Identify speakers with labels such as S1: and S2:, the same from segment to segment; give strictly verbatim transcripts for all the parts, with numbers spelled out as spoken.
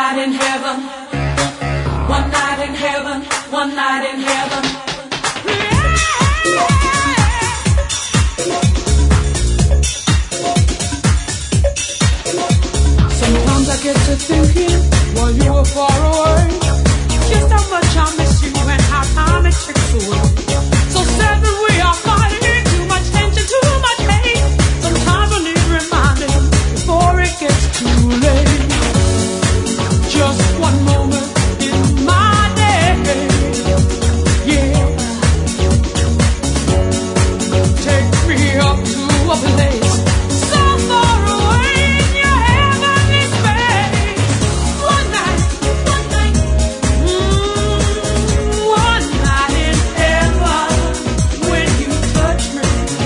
S1: night in heaven, one night in heaven, one night in heaven. Sometimes I get to thinking while you were far away, just how much I miss you and how time it ticks away. So sad that we are fighting, too much tension, too much hate. Sometimes I need reminding before it gets too late. Just one moment in my day, yeah. Take me up to a place so far away in your heavenly space. One night, one night, mm, one night in heaven. When you touch me,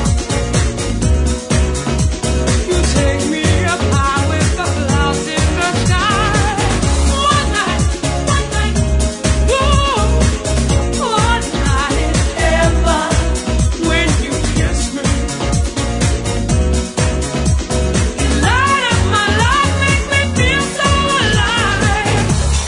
S1: you take me up high with the clouds in the sky. One night, one night, ooh, one night in heaven. When you kiss me, you light up my life, make me feel so alive.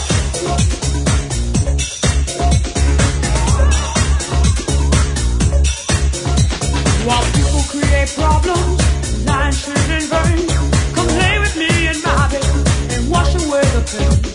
S1: While people create problems, lying shit in vain, come play with me in my bed and wash away the pain.